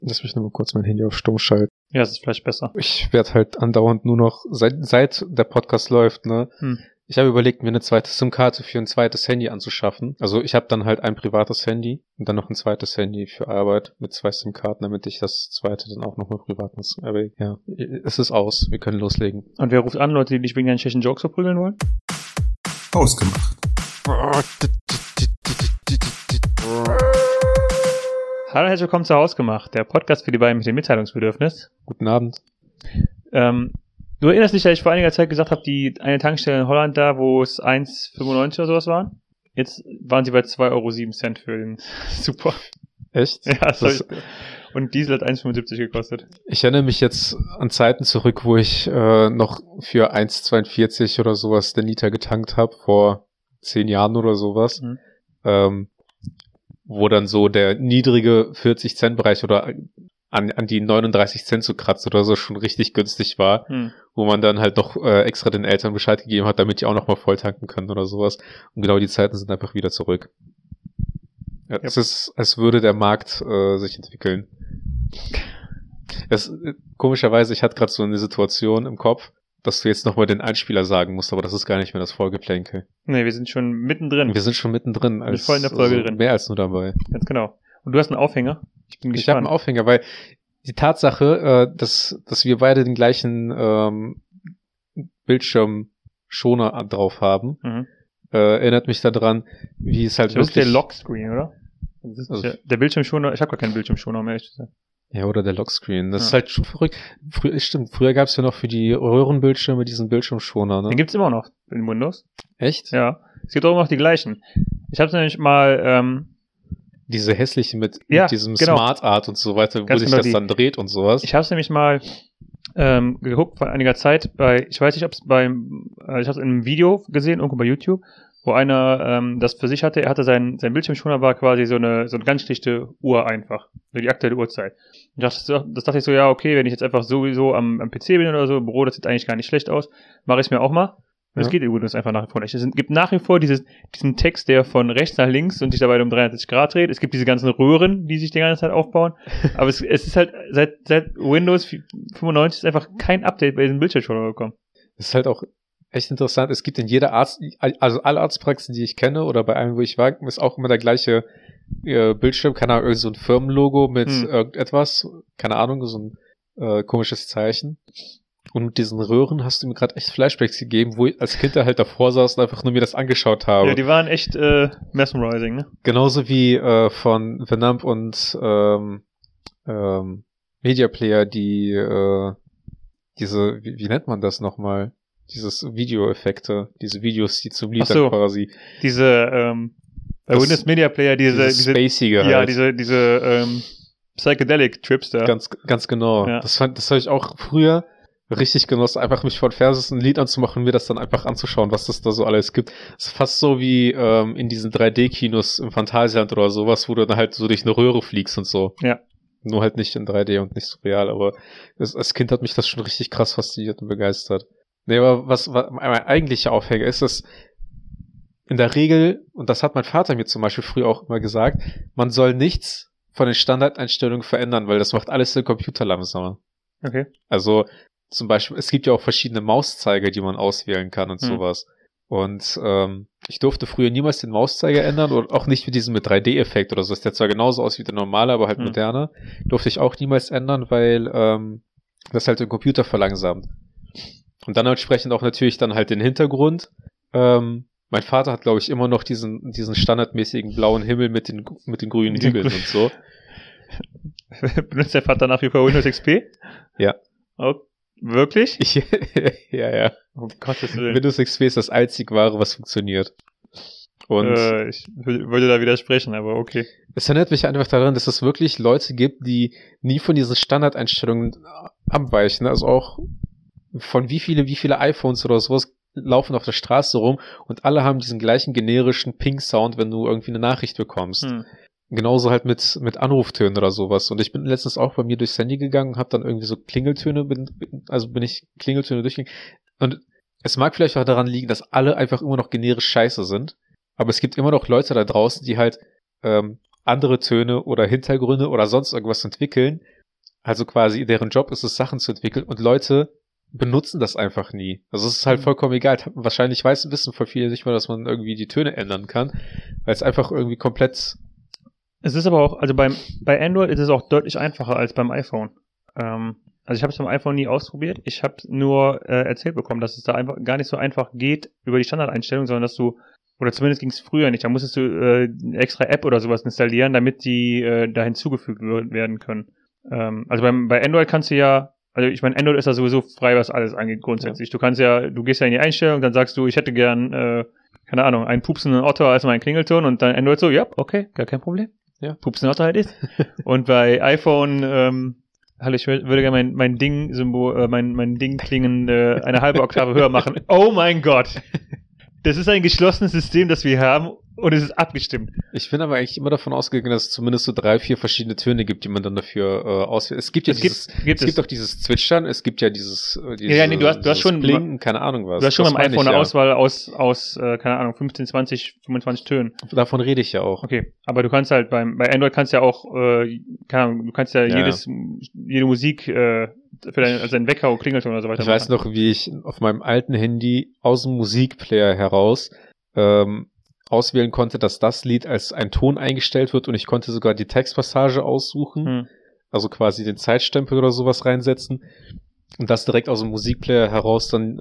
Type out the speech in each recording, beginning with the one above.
Lass mich nur mal kurz mein Handy auf Stumm schalten. Ja, das ist vielleicht besser. Ich werde halt andauernd nur noch, seit der Podcast läuft, ne? Ich habe überlegt, mir eine zweite SIM-Karte für ein zweites Handy anzuschaffen. Also ich habe dann halt ein privates Handy und dann noch ein zweites Handy für Arbeit mit 2 SIM-Karten, damit ich das zweite dann auch nochmal privat nutze. Aber ja, es ist aus. Wir können loslegen. Und wer ruft an, Leute, die dich wegen deinen schlechten Jokes verprügeln wollen? Ausgemacht. Hallo, herzlich willkommen zu Hausgemacht, der Podcast für die beiden mit dem Mitteilungsbedürfnis. Guten Abend. Du erinnerst dich, dass ich vor einiger Zeit gesagt habe, die eine Tankstelle in Holland da, wo es 1,95 oder sowas waren? Jetzt waren sie bei 2,07 € für den Super. Echt? Ja, das und Diesel hat 1,75 gekostet. Ich erinnere mich jetzt an Zeiten zurück, wo ich noch für 1,42 oder sowas den Liter getankt habe, vor 10 Jahren oder sowas. Wo dann so der niedrige 40-Cent-Bereich oder an die 39 Cent so kratzt oder so schon richtig günstig war, wo man dann halt noch extra den Eltern Bescheid gegeben hat, damit die auch noch mal voll tanken können oder sowas. Und genau die Zeiten sind einfach wieder zurück. Ja, es ist, als würde der Markt sich entwickeln. Komischerweise, ich hatte gerade so eine Situation im Kopf, dass du jetzt nochmal den Einspieler sagen musst, aber das ist gar nicht mehr das Folgeplänkel. Nee, wir sind schon mittendrin. Wir sind schon mittendrin. Wir sind voll in der Folge drin. Mehr als nur dabei. Ganz genau. Und du hast einen Aufhänger? Ich bin gespannt. Ich habe einen Aufhänger, weil die Tatsache, dass wir beide den gleichen Bildschirmschoner drauf haben, erinnert mich daran, wie es halt das wirklich... Das ist der Lockscreen, oder? Das ist der Bildschirmschoner, ich habe gar keinen Bildschirmschoner, um ehrlich zu sein. Ja, oder der Lockscreen. Das ist halt schon verrückt. Früher gab es ja noch für die Röhrenbildschirme diesen Bildschirmschoner, ne? Den gibt's immer noch in Windows. Echt? Ja. Es gibt auch immer noch die gleichen. Ich habe nämlich mal... diese hässlichen mit diesem Smart Art und so weiter, wo sich das dann dreht und sowas. Ich habe es nämlich mal geguckt vor einiger Zeit ich weiß nicht, ob es ich habe es in einem Video gesehen, irgendwo bei YouTube, wo einer das für sich hatte. Er hatte sein Bildschirmschoner war quasi so eine ganz schlichte Uhr einfach, so die aktuelle Uhrzeit. Das dachte ich so, ja, okay, wenn ich jetzt einfach sowieso am PC bin oder so, im Büro, das sieht eigentlich gar nicht schlecht aus, mache ich es mir auch mal. Das geht übrigens einfach nach wie vor nicht. Es gibt nach wie vor diesen Text, der von rechts nach links und sich dabei um 360 Grad dreht. Es gibt diese ganzen Röhren, die sich die ganze Zeit aufbauen. Aber es ist halt seit Windows 95 ist einfach kein Update bei diesem Bildschirmschoner gekommen. Das ist halt auch echt interessant. Es gibt in jeder also alle Arztpraxen, die ich kenne oder bei einem, wo ich war, ist auch immer der gleiche Bildschirm. Keine Ahnung, irgend so ein Firmenlogo mit irgendetwas. Keine Ahnung, so ein komisches Zeichen. Und mit diesen Röhren hast du mir gerade echt Flashbacks gegeben, wo ich als Kind da halt davor saß und einfach nur mir das angeschaut habe. Ja, die waren echt mesmerizing, ne? Genauso wie von Venamp und Media Player, die diese, wie nennt man das nochmal? Dieses Videoeffekte, diese Videos, die zum Lied dann quasi. Diese, bei Windows Media Player, diese spacige ja, halt. diese Psychedelic Trips da. Ganz genau. Ja. Das habe ich auch früher richtig genossen, einfach mich vor Fernseher ein Lied anzumachen und mir das dann einfach anzuschauen, was das da so alles gibt. Das ist fast so wie in diesen 3D-Kinos im Phantasialand oder sowas, wo du dann halt so durch eine Röhre fliegst und so. Ja. Nur halt nicht in 3D und nicht so real, aber als Kind hat mich das schon richtig krass fasziniert und begeistert. Nee, aber was mein eigentlicher Aufhänger ist, dass in der Regel, und das hat mein Vater mir zum Beispiel früher auch immer gesagt, man soll nichts von den Standardeinstellungen verändern, weil das macht alles den Computer langsamer. Okay. Also zum Beispiel, es gibt ja auch verschiedene Mauszeiger, die man auswählen kann und sowas. Und ich durfte früher niemals den Mauszeiger ändern und auch nicht mit diesem mit 3D-Effekt oder so. Das sieht zwar genauso aus wie der normale, aber halt moderner. Durfte ich auch niemals ändern, weil das halt den Computer verlangsamt. Und dann entsprechend auch natürlich dann halt den Hintergrund. Mein Vater hat, glaube ich, immer noch diesen standardmäßigen blauen Himmel mit den grünen Hügeln und so. Benutzt der Vater nach wie vor Windows XP? Ja. Oh, wirklich? Ja. Oh Gottes Willen. Windows XP ist das einzig wahre, was funktioniert. Und ich würde da widersprechen, aber okay. Es erinnert mich einfach daran, dass es wirklich Leute gibt, die nie von diesen Standardeinstellungen abweichen. Also auch von wie viele iPhones oder sowas laufen auf der Straße rum und alle haben diesen gleichen generischen Ping-Sound, wenn du irgendwie eine Nachricht bekommst. Genauso halt mit Anruftönen oder sowas. Und ich bin letztens auch bei mir durchs Handy gegangen und habe dann irgendwie so Klingeltöne, bin ich Klingeltöne durchgegangen. Und es mag vielleicht auch daran liegen, dass alle einfach immer noch generisch scheiße sind. Aber es gibt immer noch Leute da draußen, die halt andere Töne oder Hintergründe oder sonst irgendwas entwickeln. Also quasi deren Job ist es, Sachen zu entwickeln und Leute benutzen das einfach nie. Also es ist halt vollkommen egal. Wahrscheinlich wissen voll viele nicht mal, dass man irgendwie die Töne ändern kann, weil es einfach irgendwie komplett... Es ist aber auch, also bei Android ist es auch deutlich einfacher als beim iPhone. Also ich habe es beim iPhone nie ausprobiert. Ich habe nur erzählt bekommen, dass es da einfach gar nicht so einfach geht über die Standardeinstellung, sondern dass du, oder zumindest ging es früher nicht, da musstest du eine extra App oder sowas installieren, damit die da hinzugefügt werden können. Also bei Android kannst du ja, also ich meine, Android ist ja sowieso frei, was alles angeht grundsätzlich. Ja. Du gehst ja in die Einstellung, dann sagst du, ich hätte gern, keine Ahnung, einen pupsenden Otter als mein Klingelton und dann Android so, ja, okay, gar kein Problem. Ja. Pupsender Otter halt ist. Und bei iPhone, ich würde gerne mein Ding-Symbol, mein Ding klingen eine halbe Oktave höher machen. Oh mein Gott! Das ist ein geschlossenes System, das wir haben und es ist abgestimmt. Ich bin aber eigentlich immer davon ausgegangen, dass es zumindest so 3, 4 verschiedene Töne gibt, die man dann dafür auswählt. Es gibt ja es gibt auch dieses Zwitschern, es gibt ja dieses nee, du hast schon Blinken, keine Ahnung was. Du hast schon beim iPhone eine Auswahl aus keine Ahnung, 15, 20, 25 Tönen. Davon rede ich ja auch. Okay, aber du kannst halt bei Android kannst ja auch keine Ahnung, du kannst ja jede Musik für deinen Wecker, Klingelton oder so weiter. Ich weiß noch, wie ich auf meinem alten Handy aus dem Musikplayer heraus auswählen konnte, dass das Lied als ein Ton eingestellt wird und ich konnte sogar die Textpassage aussuchen, also quasi den Zeitstempel oder sowas reinsetzen und das direkt aus dem Musikplayer heraus dann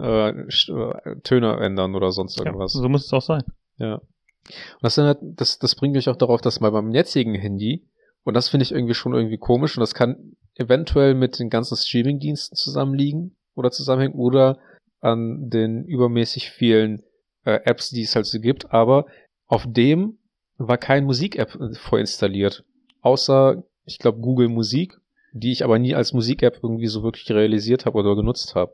Töne ändern oder sonst irgendwas. Ja, so muss es auch sein. Ja. Und das bringt mich auch darauf, dass bei meinem jetzigen Handy, und das finde ich irgendwie schon irgendwie komisch und das kann eventuell mit den ganzen Streaming-Diensten zusammenliegen oder zusammenhängen oder an den übermäßig vielen Apps, die es halt so gibt, aber auf dem war kein Musik-App vorinstalliert. Außer, ich glaube, Google Musik, die ich aber nie als Musik-App irgendwie so wirklich realisiert habe oder genutzt habe.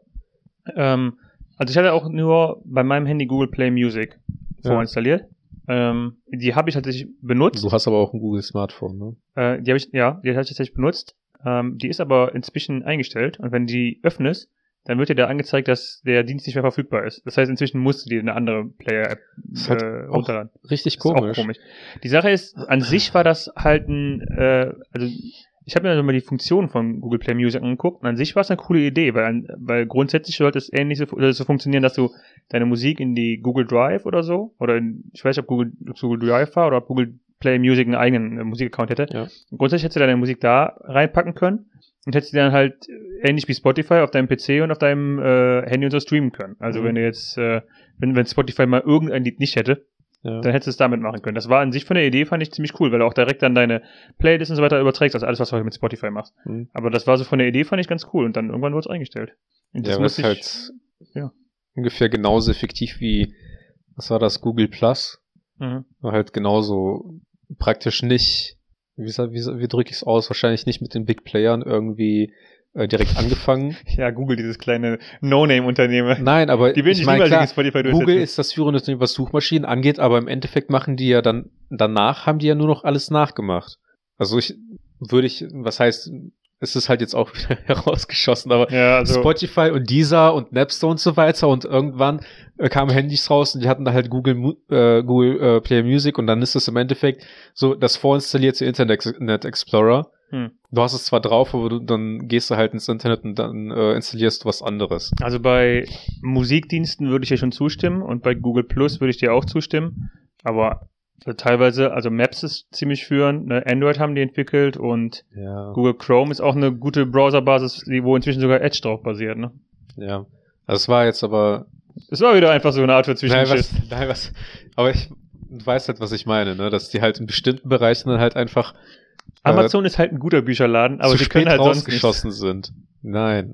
Also ich hatte auch nur bei meinem Handy Google Play Music vorinstalliert. Die habe ich tatsächlich benutzt. Du hast aber auch ein Google Smartphone, ne? Die habe ich tatsächlich benutzt. Die ist aber inzwischen eingestellt und wenn du die öffnest, dann wird dir da angezeigt, dass der Dienst nicht mehr verfügbar ist. Das heißt, inzwischen musst du dir eine andere Player-App runterladen. Richtig komisch. Ist auch komisch. Die Sache ist, an sich war das halt also ich habe mir mal die Funktionen von Google Play Music angeguckt und an sich war es eine coole Idee, weil grundsätzlich sollte es ähnlich so funktionieren, dass du deine Musik in die Google Drive oder so, ich weiß nicht, ob Google Drive war oder ob Google Play Music einen eigenen Musikaccount hätte. Ja. Grundsätzlich hättest du deine Musik da reinpacken können und hättest die dann halt ähnlich wie Spotify auf deinem PC und auf deinem Handy und so streamen können. Also wenn du jetzt, wenn Spotify mal irgendein Lied nicht hätte, dann hättest du es damit machen können. Das war an sich von der Idee, fand ich ziemlich cool, weil du auch direkt dann deine Playlist und so weiter überträgst, also alles, was du heute mit Spotify machst. Aber das war so von der Idee, fand ich ganz cool und dann irgendwann wurde es eingestellt. Und das muss halt ungefähr genauso effektiv wie, was war das, Google Plus? War halt genauso praktisch nicht, wie drücke ich es aus, wahrscheinlich nicht mit den Big Playern irgendwie direkt angefangen. Ja, Google, dieses kleine No-Name-Unternehmen. Nein, aber die will ich meine, klar, Google ist das führende Unternehmen, was Suchmaschinen angeht, aber im Endeffekt machen die ja dann, danach haben die ja nur noch alles nachgemacht. Also was heißt, es ist halt jetzt auch wieder herausgeschossen, aber Spotify und Deezer und Napster und so weiter und irgendwann kamen Handys raus und die hatten da halt Google Play Music und dann ist es im Endeffekt so das vorinstallierte Internet Explorer. Du hast es zwar drauf, aber dann gehst du halt ins Internet und dann installierst du was anderes. Also bei Musikdiensten würde ich dir schon zustimmen und bei Google Plus würde ich dir auch zustimmen, aber teilweise, also Maps ist ziemlich führend, ne? Android haben die entwickelt und Google Chrome ist auch eine gute Browserbasis, wo inzwischen sogar Edge drauf basiert, ne? Ja, also es war jetzt aber... Es war wieder einfach so eine Art für Zwischenschiss. Aber du weißt halt, was ich meine, ne? Dass die halt in bestimmten Bereichen dann halt einfach... Amazon ist halt ein guter Bücherladen, aber sie können halt sonst rausgeschossen sind. Nein.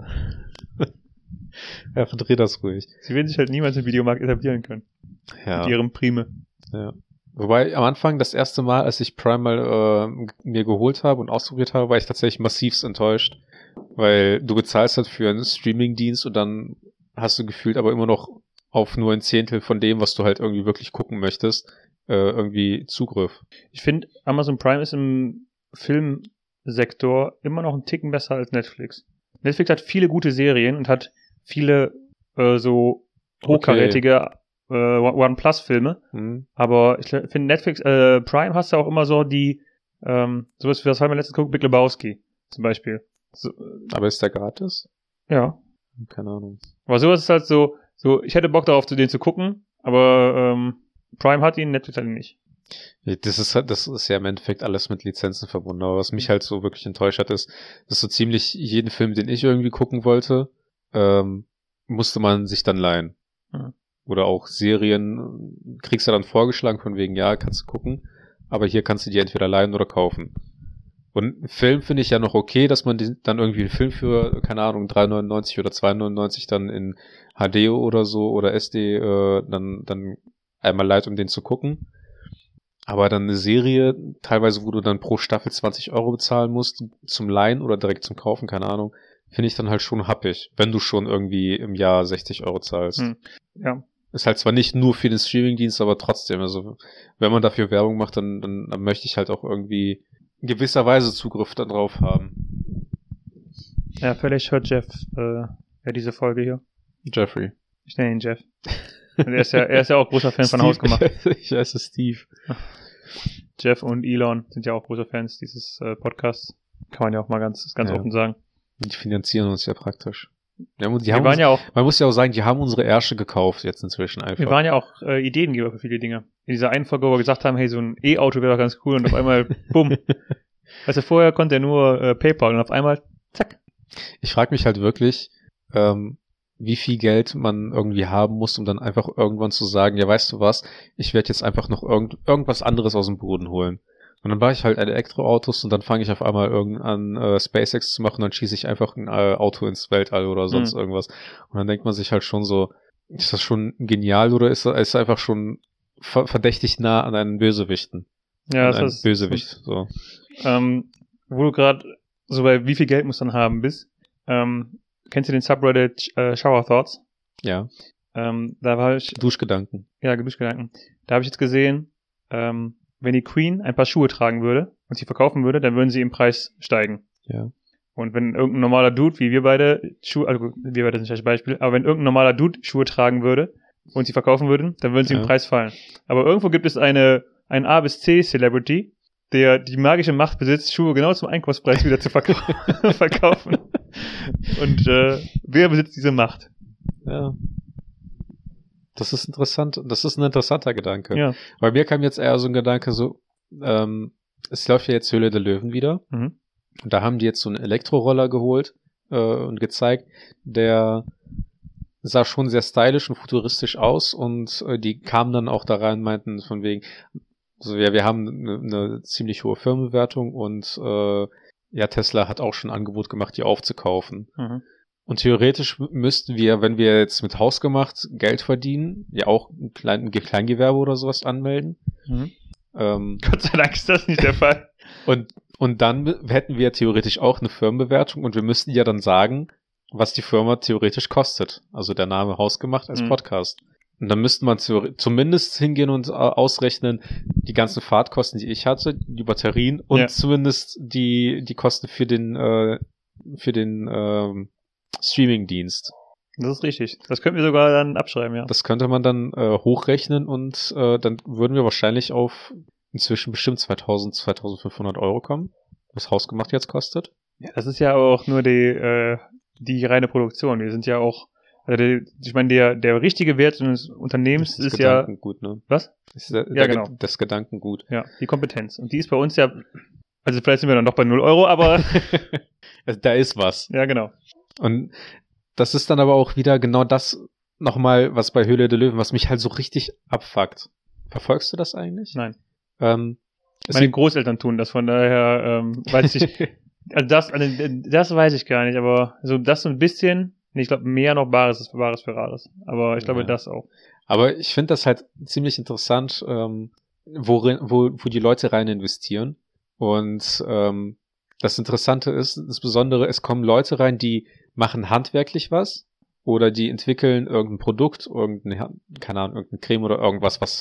Ja, verdreh das ruhig. Sie werden sich halt niemals im Videomarkt etablieren können. Ja. Mit ihrem Prime. Ja. Wobei am Anfang das erste Mal, als ich Prime mal mir geholt habe und ausprobiert habe, war ich tatsächlich massivst enttäuscht. Weil du bezahlst halt für einen Streaming-Dienst und dann hast du gefühlt aber immer noch auf nur ein Zehntel von dem, was du halt irgendwie wirklich gucken möchtest, irgendwie Zugriff. Ich finde, Amazon Prime ist im Filmsektor immer noch einen Ticken besser als Netflix. Netflix hat viele gute Serien und hat viele so hochkarätige OnePlus-Filme. Aber ich finde Netflix, Prime hast du auch immer so die Sowas wie das haben wir letztens geguckt, Big Lebowski zum Beispiel. So, Aber ist der gratis? ja. Keine Ahnung. Aber sowas ist halt so, ich hätte Bock darauf, den zu gucken, aber Prime hat ihn, Netflix hat ihn nicht. Das ist ja im Endeffekt alles mit Lizenzen verbunden. Aber was mich halt so wirklich enttäuscht hat, ist, dass so ziemlich jeden Film, den ich irgendwie gucken wollte, musste man sich dann leihen. Mhm. Oder auch Serien kriegst du dann vorgeschlagen von wegen, ja, kannst du gucken, aber hier kannst du die entweder leihen oder kaufen. Und einen Film finde ich ja noch okay, dass man dann irgendwie einen Film für, keine Ahnung, 3,99 oder 2,99 dann in HD oder so oder SD dann einmal leiht, um den zu gucken. Aber dann eine Serie, teilweise, wo du dann pro Staffel 20 Euro bezahlen musst, zum Leihen oder direkt zum Kaufen, keine Ahnung, finde ich dann halt schon happig, wenn du schon irgendwie im Jahr 60 Euro zahlst. Ja. Ist halt zwar nicht nur für den Streamingdienst, aber trotzdem, also wenn man dafür Werbung macht, dann möchte ich halt auch irgendwie in gewisser Weise Zugriff darauf haben. Ja, vielleicht hört Jeff diese Folge hier. Jeffrey. Ich nenne ihn Jeff. Und er ist ja auch großer Fan von Steve, Hausgemacht. Ich heiße Steve. Jeff und Elon sind ja auch große Fans dieses Podcasts. Kann man ja auch mal ganz Ja. offen sagen. Die finanzieren uns ja praktisch. Ja, man muss ja auch sagen, die haben unsere Ärsche gekauft jetzt inzwischen einfach. Wir waren ja auch Ideengeber für viele Dinge. In dieser einen Folge, wo wir gesagt haben, hey, so ein E-Auto wäre doch ganz cool und auf einmal, bumm. Weißt du, vorher konnte er nur PayPal und auf einmal, zack. Ich frage mich halt wirklich, wie viel Geld man irgendwie haben muss, um dann einfach irgendwann zu sagen, ja, weißt du was, ich werde jetzt einfach noch irgendwas anderes aus dem Boden holen. Und dann baue ich halt Elektroautos und dann fange ich auf einmal an SpaceX zu machen und dann schieße ich einfach ein Auto ins Weltall oder sonst irgendwas. Und dann denkt man sich halt schon so, ist das schon genial oder ist es einfach schon verdächtig nah an einen Bösewichten? Ja, an einen Bösewicht. So. Wo du gerade so bei wie viel Geld muss man haben bist, kennst du den Subreddit Shower Thoughts? Ja. Da war ich... Duschgedanken. Ja, Duschgedanken. Da habe ich jetzt gesehen, wenn die Queen ein paar Schuhe tragen würde und sie verkaufen würde, dann würden sie im Preis steigen. Ja. Und wenn irgendein normaler Dude, wie wir beide, also wir beide sind nicht das Beispiel, aber wenn irgendein normaler Dude Schuhe tragen würde und sie verkaufen würden, dann würden sie im Preis fallen. Aber irgendwo gibt es einen A bis C Celebrity, der die magische Macht besitzt, Schuhe genau zum Einkaufspreis wieder zu verkaufen. Und wer besitzt diese Macht? Ja. Das ist interessant. Das ist ein interessanter Gedanke. Ja. Bei mir kam jetzt eher so ein Gedanke so, es läuft ja jetzt Höhle der Löwen wieder. Mhm. Und da haben die jetzt so einen Elektroroller geholt und gezeigt, der sah schon sehr stylisch und futuristisch aus und die kamen dann auch da rein und meinten von wegen, also wir haben eine ziemlich hohe Firmenbewertung und ja, Tesla hat auch schon ein Angebot gemacht, die aufzukaufen. Mhm. Und theoretisch müssten wir, wenn wir jetzt mit Hausgemacht Geld verdienen, ja auch ein Kleingewerbe oder sowas anmelden. Mhm. Gott sei Dank ist das nicht der Fall. Und dann hätten wir theoretisch auch eine Firmenbewertung und wir müssten ja dann sagen, was die Firma theoretisch kostet. Also der Name Hausgemacht als Podcast. Und dann müsste man zumindest hingehen und ausrechnen, die ganzen Fahrtkosten, die ich hatte, die Batterien und zumindest die Kosten für den Streaming-Dienst. Das ist richtig. Das könnten wir sogar dann abschreiben, ja. Das könnte man dann hochrechnen und dann würden wir wahrscheinlich auf inzwischen bestimmt 2.000, 2.500 Euro kommen, was Hausgemacht jetzt kostet. Ja, das ist ja auch nur die reine Produktion. Wir sind ja auch, also ich meine, der richtige Wert eines Unternehmens ist ja... Gedankengut, ne? Was? Genau. Das Gedankengut. Ja, die Kompetenz. Und die ist bei uns ja, also vielleicht sind wir dann doch bei 0 Euro, aber... Da ist was. Ja, genau. Und das ist dann aber auch wieder genau das nochmal, was bei Höhle der Löwen, was mich halt so richtig abfuckt. Verfolgst du das eigentlich? Nein. Meine Großeltern tun das, von daher weiß ich nicht. Also das weiß ich gar nicht, aber so das so ein bisschen, ich glaube mehr noch Bares ist Bares für Rares. Aber ich glaube das auch. Aber ich finde das halt ziemlich interessant, wo die Leute rein investieren. Und das Interessante ist, insbesondere, es kommen Leute rein, die machen handwerklich was oder die entwickeln irgendein Produkt, keine Ahnung, irgendeine Creme oder irgendwas, was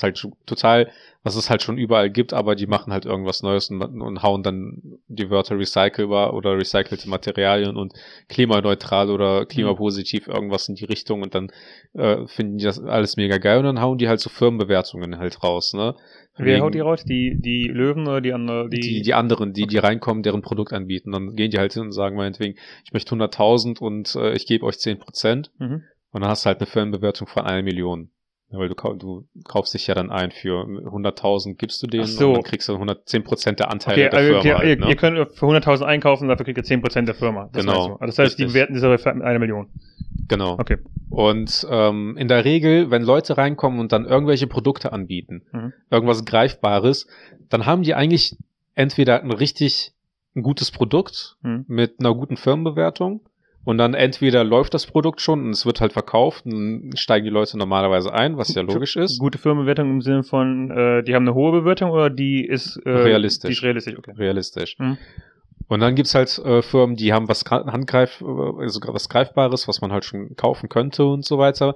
es halt schon überall gibt, aber die machen halt irgendwas Neues und hauen dann die Wörter recycelbar oder recycelte Materialien und klimaneutral oder klimapositiv irgendwas in die Richtung und dann finden die das alles mega geil und dann hauen die halt so Firmenbewertungen halt raus, ne? Wer haut die raus? Die Löwen oder die anderen? Die anderen, die reinkommen, deren Produkt anbieten. Dann gehen die halt hin und sagen meinetwegen, ich möchte 100.000 und ich gebe euch 10%. Und dann hast du halt eine Firmenbewertung von 1 Million. Ja, weil du kaufst dich ja dann ein für 100.000 gibst du denen und dann kriegst du 10% der Anteile der Firma. Okay, halt, ne? Ihr könnt für 100.000 einkaufen, dafür kriegt ihr 10% der Firma. Das genau. Das heißt, richtig. Die bewerten diese mit 1 Million. Genau. Okay. Und in der Regel, wenn Leute reinkommen und dann irgendwelche Produkte anbieten, irgendwas Greifbares, dann haben die eigentlich entweder ein gutes Produkt mit einer guten Firmenbewertung und dann entweder läuft das Produkt schon und es wird halt verkauft und dann steigen die Leute normalerweise ein, was ja logisch ist. Gute Firmenbewertung im Sinne von, die haben eine hohe Bewertung oder die ist realistisch. Die ist realistisch, okay. Realistisch. Und dann gibt's halt Firmen, die haben was Greifbares, was man halt schon kaufen könnte und so weiter,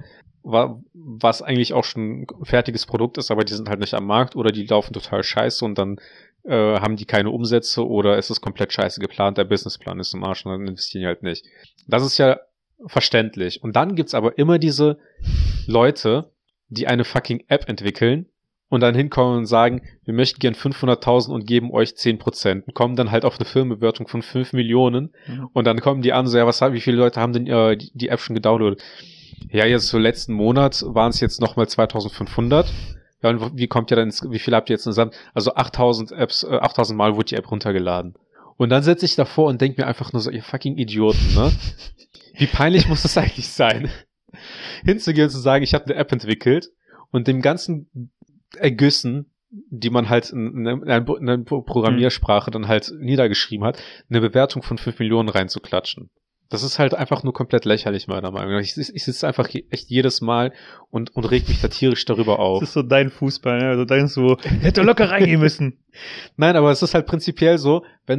was eigentlich auch schon ein fertiges Produkt ist, aber die sind halt nicht am Markt oder die laufen total scheiße und dann haben die keine Umsätze oder es ist komplett scheiße geplant, der Businessplan ist im Arsch und dann investieren die halt nicht. Das ist ja verständlich. Und dann gibt's aber immer diese Leute, die eine fucking App entwickeln und dann hinkommen und sagen, wir möchten gern 500.000 und geben euch 10% und kommen dann halt auf eine Firmenbewertung von 5 Millionen und dann kommen die an, so, ja, wie viele Leute haben denn die App schon gedownloadet? Ja, jetzt so letzten Monat waren es jetzt nochmal 2.500. Ja, und wie viel habt ihr jetzt zusammen? Also 8.000 Mal wurde die App runtergeladen. Und dann sitze ich davor und denke mir einfach nur so, ihr fucking Idioten, ne? Wie peinlich muss das eigentlich sein? Hinzugehen und zu sagen, ich habe eine App entwickelt und dem ganzen Ergüssen, die man halt in einer Programmiersprache dann halt niedergeschrieben hat, eine Bewertung von 5 Millionen reinzuklatschen. Das ist halt einfach nur komplett lächerlich, meiner Meinung nach. Ich sitze einfach echt jedes Mal und reg mich da tierisch darüber auf. Das ist so dein Fußball, ne? Also denkst du, hätte locker reingehen müssen. Nein, aber es ist halt prinzipiell so, wenn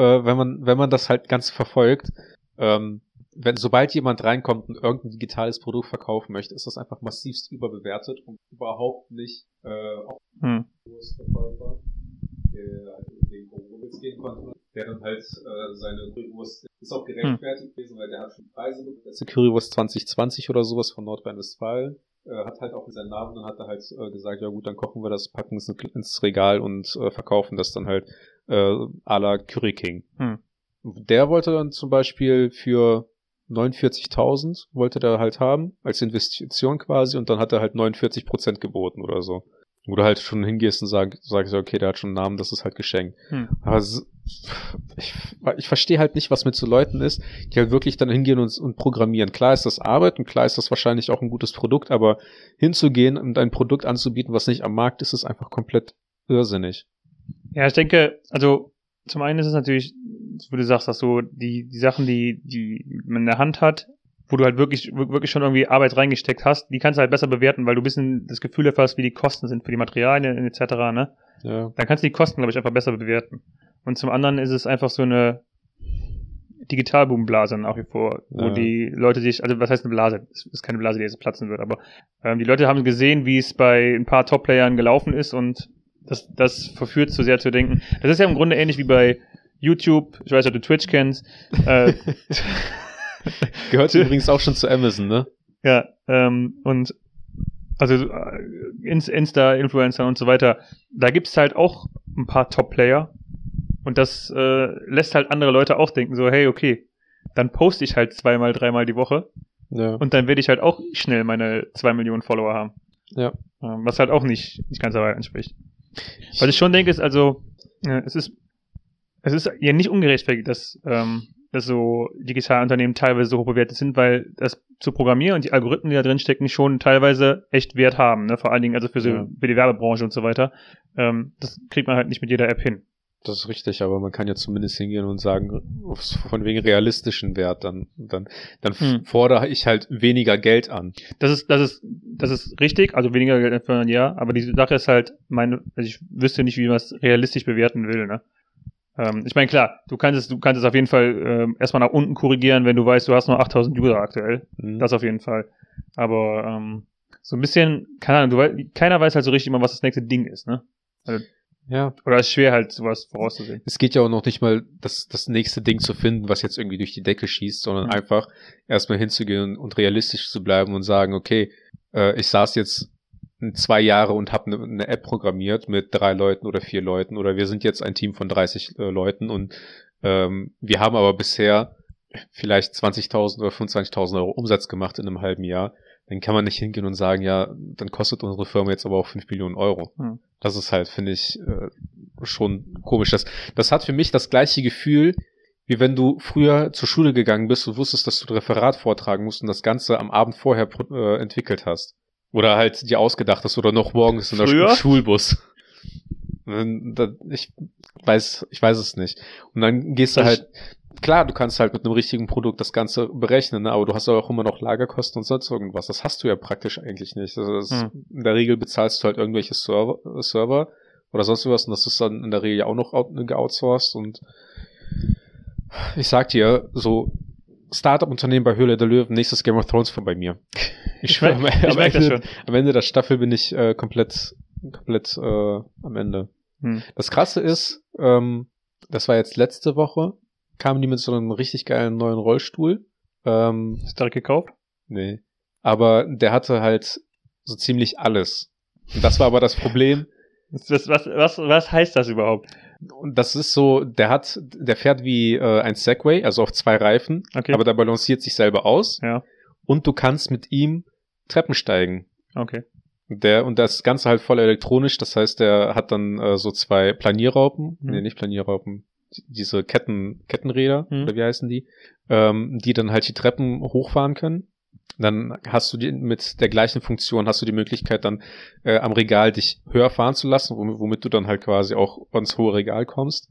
man das halt ganz verfolgt, sobald jemand reinkommt und irgendein digitales Produkt verkaufen möchte, ist das einfach massivst überbewertet und überhaupt nicht auf Verkäufer, der wegen Corona gehen konnte, der dann halt seine Currywurst ist auch gerechtfertigt gewesen, weil der hat schon Preise bekommen. Das ist Currywurst 2020 oder sowas von Nordrhein-Westfalen. Hat halt auch seinen Namen, dann hat er halt gesagt, ja gut, dann kochen wir das, packen es ins Regal und verkaufen das dann halt à la Curry King. Der wollte dann zum Beispiel für 49.000 wollte der halt haben, als Investition quasi, und dann hat er halt 49% geboten oder so. Wo du halt schon hingehst und sagst, okay, der hat schon einen Namen, das ist halt geschenkt. Aber ich verstehe halt nicht, was mit so Leuten ist, die halt wirklich dann hingehen und programmieren. Klar ist das Arbeit und klar ist das wahrscheinlich auch ein gutes Produkt, aber hinzugehen und ein Produkt anzubieten, was nicht am Markt ist, ist einfach komplett irrsinnig. Ja, ich denke, also zum einen ist es natürlich, wo du sagst, dass so die Sachen, die man in der Hand hat, wo du halt wirklich schon irgendwie Arbeit reingesteckt hast, die kannst du halt besser bewerten, weil du ein bisschen das Gefühl dafür hast, wie die Kosten sind für die Materialien etc., ne? Ja. Dann kannst du die Kosten, glaube ich, einfach besser bewerten. Und zum anderen ist es einfach so eine Digitalboom-Blase nach wie vor, wo die Leute sich, also was heißt eine Blase? Es ist keine Blase, die jetzt platzen wird, aber die Leute haben gesehen, wie es bei ein paar Top-Playern gelaufen ist und das verführt zu sehr zu denken. Das ist ja im Grunde ähnlich wie bei YouTube, ich weiß nicht, ob du Twitch kennst. Gehört übrigens auch schon zu Amazon, ne? Ja, und also Insta-Influencer und so weiter, da gibt's halt auch ein paar Top-Player und das lässt halt andere Leute auch denken, so, hey, okay, dann poste ich halt 2-mal, 3-mal die Woche und dann werde ich halt auch schnell meine 2 Millionen Follower haben. Ja. Was halt auch nicht ganz dabei entspricht. Was ich schon denke, ist also, es ist ja nicht ungerechtfertigt, dass so Digitalunternehmen teilweise so hoch bewertet sind, weil das zu programmieren und die Algorithmen, die da drin stecken, schon teilweise echt Wert haben, ne? Vor allen Dingen also für die Werbebranche und so weiter. Das kriegt man halt nicht mit jeder App hin. Das ist richtig, aber man kann ja zumindest hingehen und sagen, von wegen realistischen Wert, dann fordere ich halt weniger Geld an. Das ist richtig, also weniger Geld anfordern, ja, aber die Sache ist halt, also ich wüsste nicht, wie man es realistisch bewerten will, ne? Ich meine, klar, du kannst es auf jeden Fall erstmal nach unten korrigieren, wenn du weißt, du hast nur 8000 User aktuell. Das auf jeden Fall. Aber so ein bisschen, keine Ahnung, keiner weiß halt so richtig immer, was das nächste Ding ist, ne? Also, Ja. oder es ist schwer halt, sowas vorauszusehen. Es geht ja auch noch nicht mal, das nächste Ding zu finden, was jetzt irgendwie durch die Decke schießt, sondern einfach erstmal hinzugehen und realistisch zu bleiben und sagen, okay, ich saß jetzt 2 Jahre und habe eine App programmiert mit 3 Leuten oder 4 Leuten oder wir sind jetzt ein Team von 30 Leuten und wir haben aber bisher vielleicht 20.000 oder 25.000 Euro Umsatz gemacht in einem halben Jahr. Dann kann man nicht hingehen und sagen, ja, dann kostet unsere Firma jetzt aber auch 5 Millionen Euro. Das ist halt, finde ich, schon komisch. Das hat für mich das gleiche Gefühl, wie wenn du früher zur Schule gegangen bist und wusstest, dass du ein Referat vortragen musst und das Ganze am Abend vorher entwickelt hast. Oder halt dir ausgedacht hast oder noch morgens in der Schulbus. Ich weiß es nicht. Und dann gehst du halt, klar, du kannst halt mit einem richtigen Produkt das Ganze berechnen, ne? Aber du hast auch immer noch Lagerkosten und sonst irgendwas. Das hast du ja praktisch eigentlich nicht. In der Regel bezahlst du halt irgendwelche Server oder sonst was und das ist dann in der Regel auch noch geoutsourced und ich sag dir, so Startup-Unternehmen bei Höhle der Löwen, nächstes Game of Thrones bei mir. Ich schwöre, am Ende der Staffel bin ich komplett am Ende. Das Krasse ist, das war jetzt letzte Woche, kamen die mit so einem richtig geilen neuen Rollstuhl. Hast du direkt gekauft? Nee. Aber der hatte halt so ziemlich alles. Und das war aber das Problem. Was heißt das überhaupt? Und das ist so, der fährt wie ein Segway, also auf 2 Reifen, okay. Aber der balanciert sich selber aus. Ja. Und du kannst mit ihm Treppen steigen. Okay. Und das Ganze halt voll elektronisch, das heißt, der hat dann so 2 Planierraupen, nee, nicht Planierraupen, diese Kettenräder, oder wie heißen die, die dann halt die Treppen hochfahren können. Dann hast du mit der gleichen Funktion hast du die Möglichkeit dann am Regal dich höher fahren zu lassen, womit du dann halt quasi auch ans hohe Regal kommst.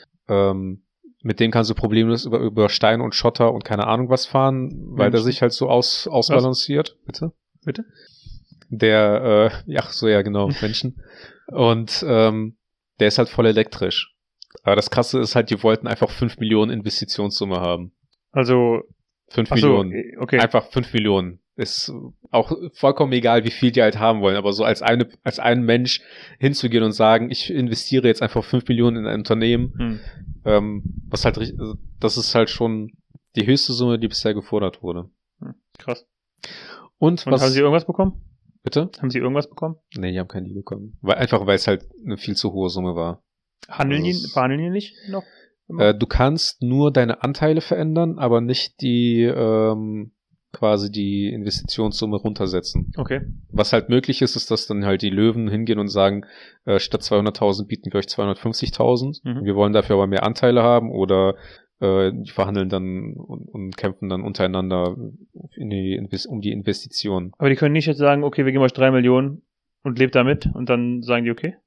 Mit dem kannst du problemlos über Stein und Schotter und keine Ahnung was fahren, weil der sich halt so ausbalanciert. Bitte? Der, genau, Menschen. Und der ist halt voll elektrisch. Aber das Krasse ist halt, die wollten einfach 5 Millionen Investitionssumme haben. Also 5 Millionen. Okay. Einfach 5 Millionen. Ist auch vollkommen egal, wie viel die halt haben wollen, aber so als ein Mensch hinzugehen und sagen, ich investiere jetzt einfach 5 Millionen in ein Unternehmen, was halt, das ist halt schon die höchste Summe, die bisher gefordert wurde. Krass. Und haben Sie irgendwas bekommen? Bitte? Haben Sie irgendwas bekommen? Nee, die haben keinen Deal bekommen. Weil es halt eine viel zu hohe Summe war. Verhandeln die nicht noch? Du kannst nur deine Anteile verändern, aber nicht die quasi die Investitionssumme runtersetzen. Okay. Was halt möglich ist, ist, dass dann halt die Löwen hingehen und sagen, statt 200.000 bieten wir euch 250.000. Wir wollen dafür aber mehr Anteile haben oder die verhandeln dann und kämpfen dann untereinander um die Investitionen. Aber die können nicht jetzt sagen, okay, wir geben euch 3 Millionen und lebt damit und dann sagen die okay?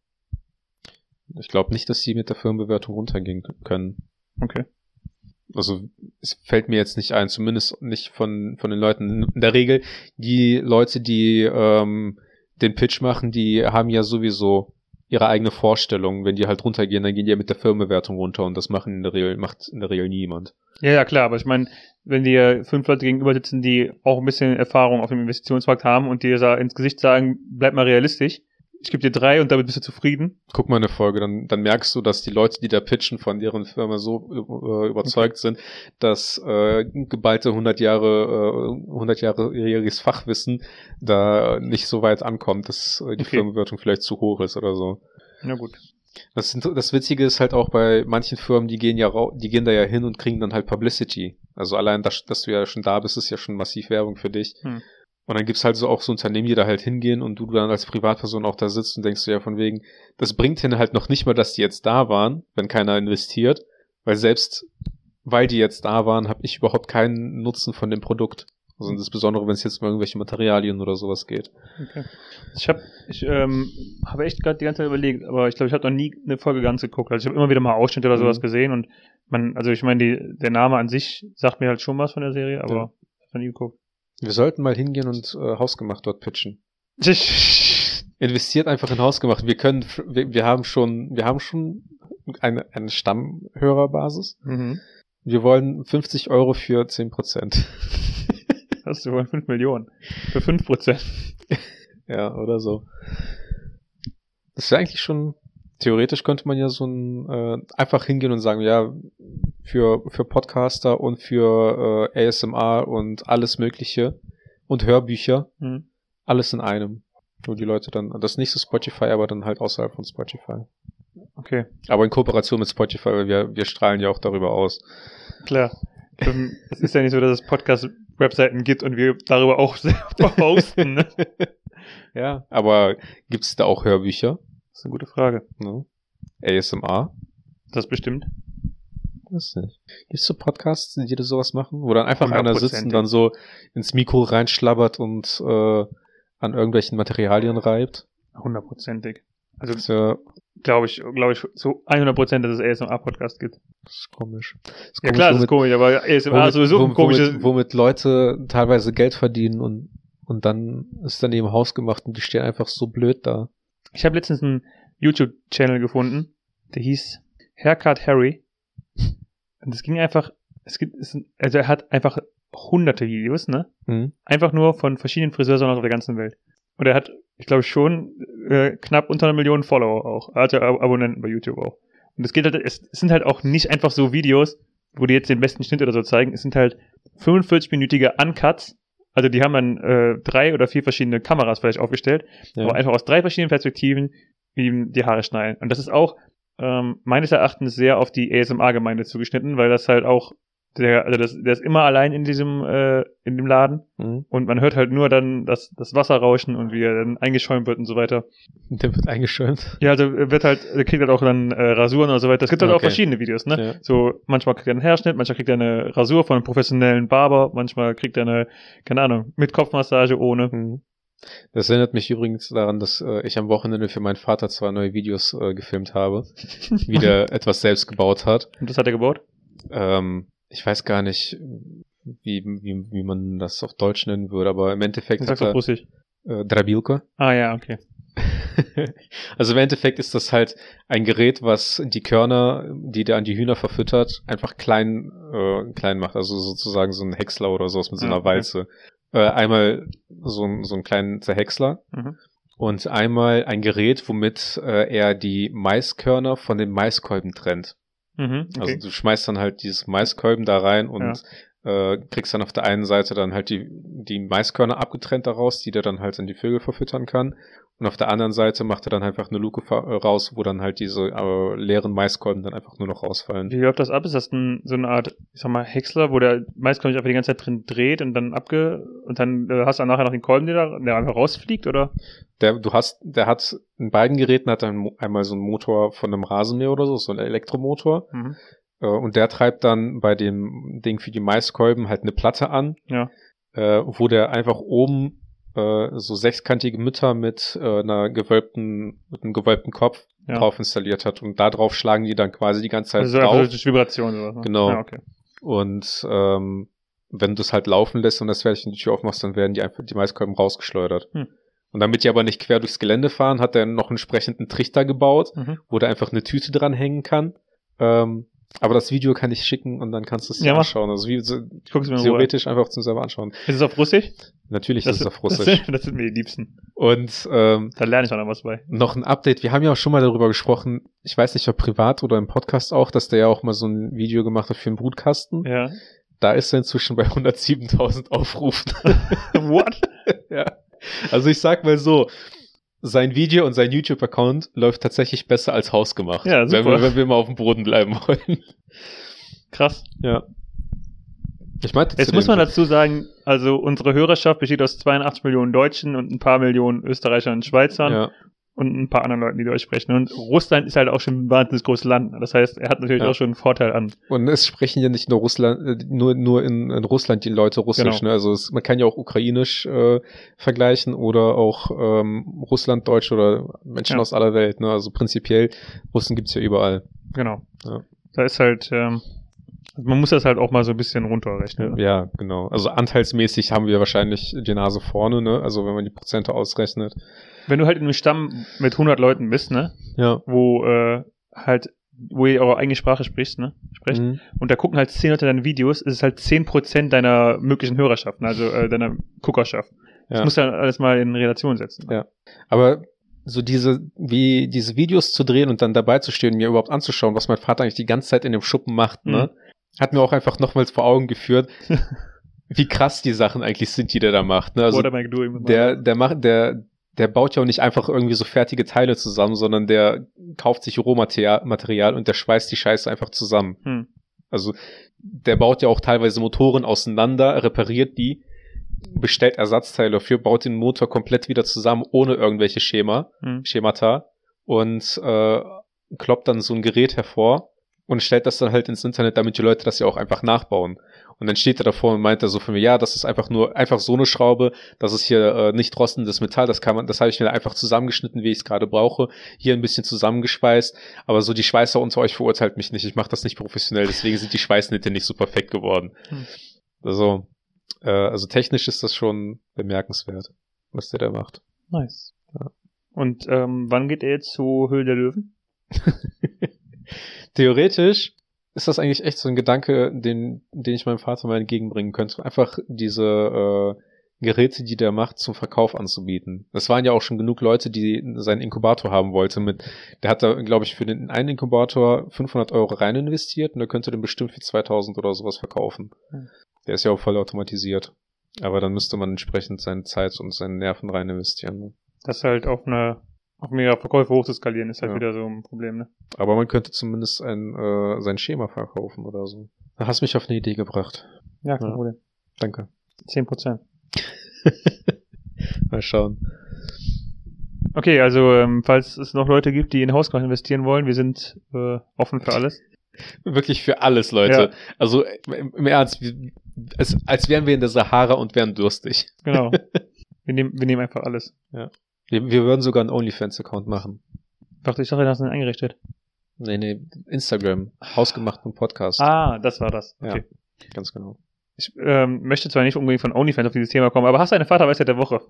Ich glaube nicht, dass sie mit der Firmenbewertung runtergehen können. Okay. Also es fällt mir jetzt nicht ein, zumindest nicht von den Leuten. In der Regel, die Leute, die den Pitch machen, die haben ja sowieso ihre eigene Vorstellung. Wenn die halt runtergehen, dann gehen die ja mit der Firmenbewertung runter und das macht in der Regel niemand. Ja, klar, aber ich meine, wenn dir 5 Leute gegenüber sitzen, die auch ein bisschen Erfahrung auf dem Investitionsmarkt haben und dir ins Gesicht sagen, bleib mal realistisch, ich gebe dir 3 und damit bist du zufrieden. Guck mal eine Folge, dann merkst du, dass die Leute, die da pitchen, von deren Firma so überzeugt sind, dass geballte 100-jähriges Fachwissen da nicht so weit ankommt, dass die Firmenbewertung vielleicht zu hoch ist oder so. Na gut. Das Witzige ist halt auch bei manchen Firmen, die gehen da ja hin und kriegen dann halt Publicity. Also allein, dass du ja schon da bist, ist ja schon massiv Werbung für dich. Und dann gibt's halt auch so Unternehmen, die da halt hingehen und du dann als Privatperson auch da sitzt und denkst du ja von wegen, das bringt hin halt noch nicht mal, dass die jetzt da waren, wenn keiner investiert, weil selbst weil die jetzt da waren, habe ich überhaupt keinen Nutzen von dem Produkt. Also insbesondere, wenn es jetzt um irgendwelche Materialien oder sowas geht. Okay. Ich habe echt gerade die ganze Zeit überlegt, aber ich glaube, ich habe noch nie eine Folge ganz geguckt. Also ich habe immer wieder mal Ausschnitte oder sowas gesehen und ich meine, der Name an sich sagt mir halt schon was von der Serie, aber ich habe noch nie geguckt. Wir sollten mal hingehen und Hausgemacht dort pitchen. Investiert einfach in Hausgemacht. Wir haben schon eine Stammhörerbasis. Mhm. Wir wollen 50 € für 10%. Was, wir wollen 5 Millionen. Für 5%. Ja, oder so. Das wäre eigentlich schon, theoretisch könnte man ja so einfach hingehen und sagen, ja, für Podcaster und für ASMR und alles Mögliche und Hörbücher, alles in einem. Wo die Leute dann, das ist nicht so Spotify, aber dann halt außerhalb von Spotify. Okay. Aber in Kooperation mit Spotify, weil wir strahlen ja auch darüber aus. Klar. Es ist ja nicht so, dass es Podcast-Webseiten gibt und wir darüber auch selber hosten, ne? Ja, aber gibt's da auch Hörbücher? Das ist eine gute Frage. Ne? ASMR? Das bestimmt. Weiß nicht. Gibt's so Podcasts, die dir sowas machen? Wo dann einfach einer sitzt und 100%. dann so ins Mikro reinschlabbert und an irgendwelchen Materialien reibt? 100%. Also, Das ist ja, glaube ich, so 100%, dass es ASMR-Podcast gibt. das ist komisch. Das ist Ja komisch, klar, das ist komisch, aber ASMR ist sowieso ein komisches... womit Leute teilweise Geld verdienen und dann ist dann eben hausgemacht und die stehen einfach so blöd da. Ich habe letztens einen YouTube-Channel gefunden, der hieß Haircut Harry. Und es ging einfach, also er hat einfach hunderte Videos, ne? Mhm. Einfach nur von verschiedenen Friseursalons auf der ganzen Welt. Und er hat, ich glaube schon, knapp unter 1 Million Follower auch. Er hatte Abonnenten bei YouTube auch. Und es geht halt, es sind halt auch nicht einfach so Videos, wo die jetzt den besten Schnitt oder so zeigen. Es sind halt 45-minütige Uncuts. Also die haben dann 3 oder 4 verschiedene Kameras vielleicht aufgestellt, Ja. aber einfach aus 3 verschiedenen Perspektiven ihm die Haare schneiden. Und das ist auch meines Erachtens sehr auf die ASMR-Gemeinde zugeschnitten, weil das halt auch der ist immer allein in dem Laden und man hört halt nur dann das Wasser rauschen und wie er dann eingeschäumt wird und so weiter. Der wird eingeschäumt. Ja, also er kriegt halt auch dann Rasuren und so weiter. Es gibt halt auch Okay. verschiedene Videos, ne? Ja. So, manchmal kriegt er einen Haarschnitt, manchmal kriegt er eine Rasur von einem professionellen Barber, manchmal kriegt er eine, keine Ahnung, mit Kopfmassage, ohne. Mhm. Das erinnert mich übrigens daran, dass ich am Wochenende für meinen Vater 2 neue Videos gefilmt habe, wie der etwas selbst gebaut hat. Und das hat er gebaut? Ich weiß gar nicht, wie man das auf Deutsch nennen würde, aber im Endeffekt Ich hat sag's auf er Russisch. Drabilka. Ah ja, okay. Also im Endeffekt ist das halt ein Gerät, was die Körner, die der an die Hühner verfüttert, einfach klein macht. Also sozusagen so ein Häcksler oder sowas mit so einer Okay. Walze. Einmal so einen kleinen Zerhäcksler und einmal ein Gerät, womit er die Maiskörner von den Maiskolben trennt. Okay. Also du schmeißt dann halt dieses Maiskolben da rein und kriegst dann auf der einen Seite dann halt die Maiskörner abgetrennt daraus, die der dann halt an die Vögel verfüttern kann. Und auf der anderen Seite macht er dann einfach eine Luke raus, wo dann halt diese leeren Maiskolben dann einfach nur noch rausfallen. Wie läuft das ab? Ist das so eine Art, ich sag mal, Häcksler, wo der Maiskolben sich einfach die ganze Zeit drin dreht und dann und dann hast du dann nachher noch den Kolben, der einfach rausfliegt, oder? Der hat in beiden Geräten hat er einmal so einen Motor von einem Rasenmäher oder so einen Elektromotor. Und der treibt dann bei dem Ding für die Maiskolben halt eine Platte an, wo der einfach oben so sechskantige Mütter mit einem gewölbten Kopf drauf installiert hat und da drauf schlagen die dann quasi die ganze Zeit also drauf. Also durch Vibration oder so. Genau. Ja, okay. Und wenn du es halt laufen lässt und das fertig in die Tür aufmachst, dann werden die Maiskolben rausgeschleudert. Und damit die aber nicht quer durchs Gelände fahren, hat er noch einen entsprechenden Trichter gebaut, wo da einfach eine Tüte dran hängen kann. Aber das Video kann ich schicken und dann kannst du es dir anschauen. Also Ich guck's mir in Ruhe. theoretisch einfach zum selber anschauen. Ist es auf Russisch? Natürlich ist es auf Russisch. Das sind mir die Liebsten. Und Da lerne ich auch noch was bei. noch ein Update. Wir haben ja auch schon mal darüber gesprochen, ich weiß nicht, ob privat oder im Podcast auch, dass der ja auch mal so ein Video gemacht hat für einen Brutkasten. Ja. Da ist er inzwischen bei 107.000 Aufrufen. What? Ja. Also ich sag mal so, sein Video und sein YouTube-Account läuft tatsächlich besser als hausgemacht. Ja, super. Wenn wir mal auf dem Boden bleiben wollen. Krass. Ja. Ich meinte Jetzt muss man dazu sagen, also unsere Hörerschaft besteht aus 82 Millionen Deutschen und ein paar Millionen Österreichern und Schweizern und ein paar anderen Leuten, die Deutsch sprechen. Und Russland ist halt auch schon ein wahnsinnig großes Land. Das heißt, er hat natürlich auch schon einen Vorteil an. Und es sprechen ja nicht nur nur in Russland die Leute Russisch. Genau. Ne? Also man kann ja auch Ukrainisch vergleichen oder auch Russlanddeutsch oder Menschen aus aller Welt. Ne? Also prinzipiell, Russen gibt's ja überall. Genau. Ja. Da ist halt, man muss das halt auch mal so ein bisschen runterrechnen. Ne? Ja, genau. Also anteilsmäßig haben wir wahrscheinlich die Nase vorne, ne? Also wenn man die Prozente ausrechnet. Wenn du halt in einem Stamm mit 100 Leuten bist, ne? Ja. Wo halt wo ihr eure eigene Sprache sprecht. Und da gucken halt 10 Leute deine Videos, ist es halt 10% deiner möglichen Hörerschaft, also deiner Guckerschaft. Das musst du dann alles mal in Relation setzen. Ja. Aber so diese Videos zu drehen und dann dabei zu stehen, mir überhaupt anzuschauen, was mein Vater eigentlich die ganze Zeit in dem Schuppen macht, ne? Hat mir auch einfach nochmals vor Augen geführt, wie krass die Sachen eigentlich sind, die der da macht, ne? Also der baut ja auch nicht einfach irgendwie so fertige Teile zusammen, sondern der kauft sich Rohmaterial und der schweißt die Scheiße einfach zusammen. Also der baut ja auch teilweise Motoren auseinander, repariert die, bestellt Ersatzteile dafür, baut den Motor komplett wieder zusammen, ohne irgendwelche Schemata und kloppt dann so ein Gerät hervor und stellt das dann halt ins Internet, damit die Leute das ja auch einfach nachbauen. Und dann steht er davor und meint er so von mir, ja, das ist einfach so eine Schraube, das ist hier nicht rostendes Metall, das habe ich mir einfach zusammengeschnitten, wie ich es gerade brauche, hier ein bisschen zusammengeschweißt, aber so die Schweißer unter euch verurteilt mich nicht, ich mache das nicht professionell, deswegen sind die Schweißnähte nicht so perfekt geworden. Also technisch ist das schon bemerkenswert, was der da macht. Nice. Ja. Und wann geht er jetzt zu Höhle der Löwen? Theoretisch ist das eigentlich echt so ein Gedanke, den ich meinem Vater mal entgegenbringen könnte. Einfach diese Geräte, die der macht, zum Verkauf anzubieten. Es waren ja auch schon genug Leute, die seinen Inkubator haben wollten. Der hat da, glaube ich, für den einen Inkubator 500 € rein investiert und der könnte den bestimmt für 2000 oder sowas verkaufen. Der ist ja auch voll automatisiert. Aber dann müsste man entsprechend seine Zeit und seine Nerven rein investieren. Ne? Das halt auf mega Verkäufe hoch zu skalieren, ist halt wieder so ein Problem, ne? Aber man könnte zumindest sein Schema verkaufen oder so. Da hast mich auf eine Idee gebracht. Ja, kein Problem. Danke. 10%. Mal schauen. Okay, also falls es noch Leute gibt, die in Hausgemacht investieren wollen, wir sind offen für alles. Wirklich für alles, Leute. Ja. Also im Ernst, als wären wir in der Sahara und wären durstig. Genau. Wir nehmen einfach alles. Ja. Wir würden sogar einen OnlyFans-Account machen. Ich dachte, du hast ihn eingerichtet. Nee, Instagram. Hausgemachten Podcast. Ah, das war das. Okay. Ja, ganz genau. Ich möchte zwar nicht unbedingt von OnlyFans auf dieses Thema kommen, aber hast du eine Vaterweisheit der Woche?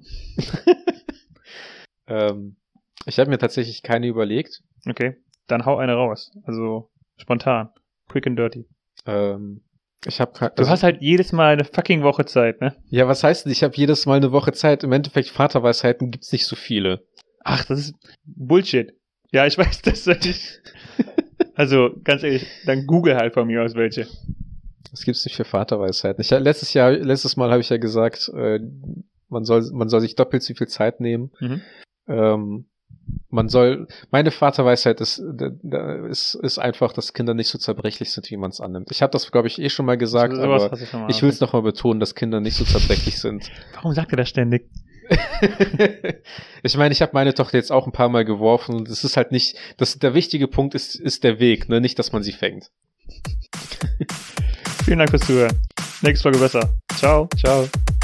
Ich habe mir tatsächlich keine überlegt. Okay, dann hau eine raus. Also spontan. Quick and dirty. Du hast halt jedes Mal eine fucking Woche Zeit, ne? Ja, was heißt denn, ich habe jedes Mal eine Woche Zeit? Im Endeffekt, Vaterweisheiten gibt's nicht so viele. Ach, das ist Bullshit. Ja, ich weiß, das sollte ich. Also, ganz ehrlich, dann google halt von mir aus welche. Das gibt's nicht für Vaterweisheiten. Letztes Mal habe ich ja gesagt, man soll sich doppelt so viel Zeit nehmen. Meine Vaterweisheit ist einfach, dass Kinder nicht so zerbrechlich sind, wie man es annimmt. Ich habe das, glaube ich, schon mal gesagt, aber ich will es nochmal betonen, dass Kinder nicht so zerbrechlich sind. Warum sagt er das ständig? Ich meine, ich habe meine Tochter jetzt auch ein paar Mal geworfen und es ist halt nicht, der wichtige Punkt ist der Weg, ne? Nicht, dass man sie fängt. Vielen Dank fürs Zuhören. Nächste Folge besser. Ciao. Ciao.